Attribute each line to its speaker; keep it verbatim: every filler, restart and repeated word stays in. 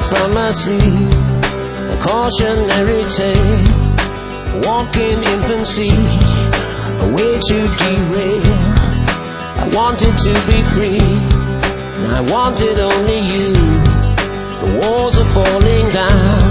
Speaker 1: from my sleep, a cautionary tale, walking infancy, a way to derail. I wanted to be free, I wanted only you. The walls are falling down,